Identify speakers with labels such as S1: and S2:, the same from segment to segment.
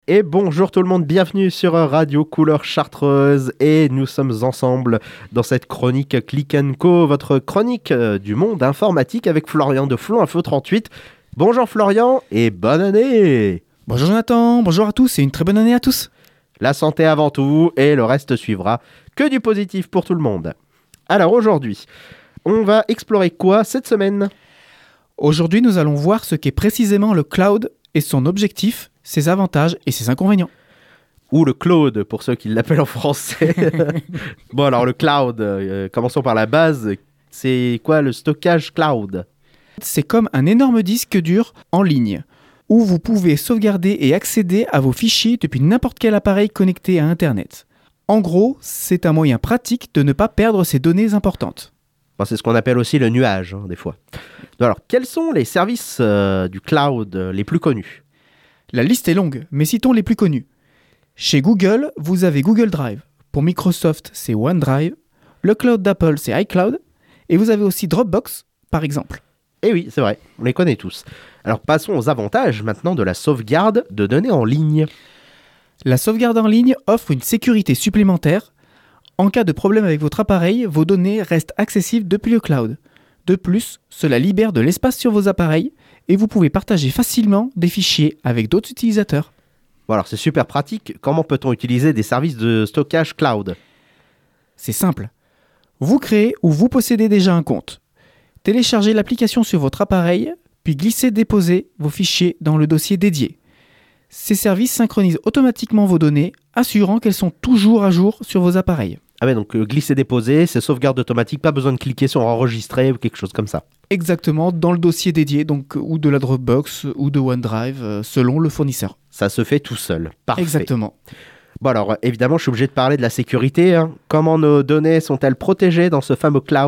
S1: Et bonjour tout le monde, bienvenue sur Radio Couleur Chartreuse et nous sommes ensemble dans cette chronique Click & Co, votre chronique du monde informatique avec Florian de Flon Info 38. Bonjour Florian et bonne année.
S2: Bonjour Jonathan, bonjour à tous et une très bonne année à tous.
S1: La santé avant tout et le reste suivra, que du positif pour tout le monde. Alors aujourd'hui, on va explorer quoi cette semaine ?
S2: Aujourd'hui nous allons voir ce qu'est précisément le cloud et son objectif, ses avantages et ses inconvénients.
S1: Ou le cloud, pour ceux qui l'appellent en français. Bon, alors le cloud, commençons par la base. C'est quoi le stockage cloud ?
S2: C'est comme un énorme disque dur en ligne, où vous pouvez sauvegarder et accéder à vos fichiers depuis n'importe quel appareil connecté à Internet. En gros, c'est un moyen pratique de ne pas perdre ses données importantes.
S1: Bon, c'est ce qu'on appelle aussi le nuage, des fois. Alors, quels sont les services du cloud les plus connus ?
S2: La liste est longue, mais citons les plus connus. Chez Google, vous avez Google Drive. Pour Microsoft, c'est OneDrive. Le cloud d'Apple, c'est iCloud. Et vous avez aussi Dropbox, par exemple.
S1: Eh oui, c'est vrai, on les connaît tous. Alors, passons aux avantages maintenant de la sauvegarde de données en ligne.
S2: La sauvegarde en ligne offre une sécurité supplémentaire. En cas de problème avec votre appareil, vos données restent accessibles depuis le cloud. De plus, cela libère de l'espace sur vos appareils et vous pouvez partager facilement des fichiers avec d'autres utilisateurs.
S1: Bon, alors c'est super pratique. Comment peut-on utiliser des services de stockage cloud ?
S2: C'est simple. Vous créez ou vous possédez déjà un compte. Téléchargez l'application sur votre appareil, puis glissez-déposez vos fichiers dans le dossier dédié. Ces services synchronisent automatiquement vos données, assurant qu'elles sont toujours à jour sur vos appareils.
S1: Ah ouais, donc glisser-déposer, c'est sauvegarde automatique, pas besoin de cliquer sur enregistrer ou quelque chose comme ça.
S2: Exactement, dans le dossier dédié, donc ou de la Dropbox ou de OneDrive, selon le fournisseur.
S1: Ça se fait tout seul, parfait.
S2: Exactement.
S1: Bon alors, évidemment, je suis obligé de parler de la sécurité. Comment nos données sont-elles protégées dans ce fameux cloud ?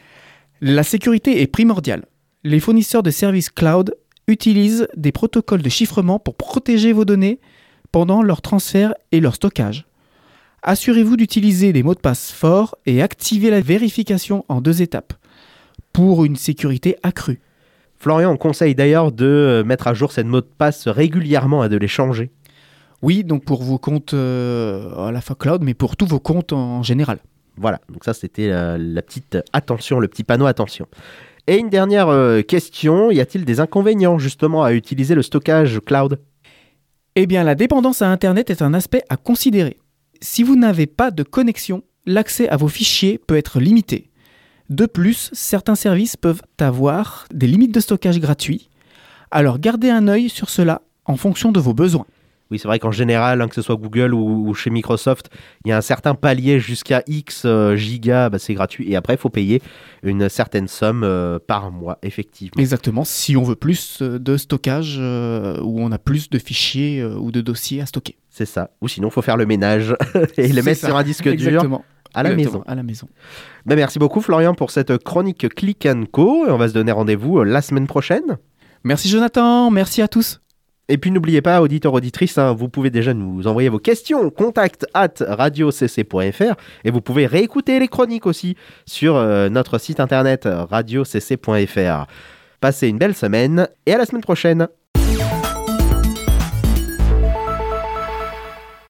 S2: La sécurité est primordiale. Les fournisseurs de services cloud utilisent des protocoles de chiffrement pour protéger vos données pendant leur transfert et leur stockage. Assurez-vous d'utiliser des mots de passe forts et activez la vérification en 2 étapes pour une sécurité accrue.
S1: Florian, on conseille d'ailleurs de mettre à jour ces mots de passe régulièrement et de les changer.
S2: Oui, donc pour vos comptes à la fois cloud, mais pour tous vos comptes en général.
S1: Voilà, donc ça c'était la petite attention, le petit panneau attention. Et une dernière question, y a-t-il des inconvénients justement à utiliser le stockage cloud ?
S2: Eh bien, la dépendance à Internet est un aspect à considérer. Si vous n'avez pas de connexion, l'accès à vos fichiers peut être limité. De plus, certains services peuvent avoir des limites de stockage gratuits. Alors gardez un œil sur cela en fonction de vos besoins.
S1: Oui, c'est vrai qu'en général, que ce soit Google ou chez Microsoft, il y a un certain palier jusqu'à X gigas, c'est gratuit. Et après, il faut payer une certaine somme par mois, effectivement.
S2: Exactement, si on veut plus de stockage, où on a plus de fichiers ou de dossiers à stocker.
S1: C'est ça. Ou sinon, il faut faire le ménage et le mettre sur un disque dur à la maison. Merci beaucoup, Florian, pour cette chronique Click & Co. Et on va se donner rendez-vous la semaine prochaine.
S2: Merci, Jonathan. Merci à tous.
S1: Et puis n'oubliez pas, auditeurs, auditrices, vous pouvez déjà nous envoyer vos questions, contact@radiocc.fr et vous pouvez réécouter les chroniques aussi sur notre site internet radiocc.fr. Passez une belle semaine et à la semaine prochaine.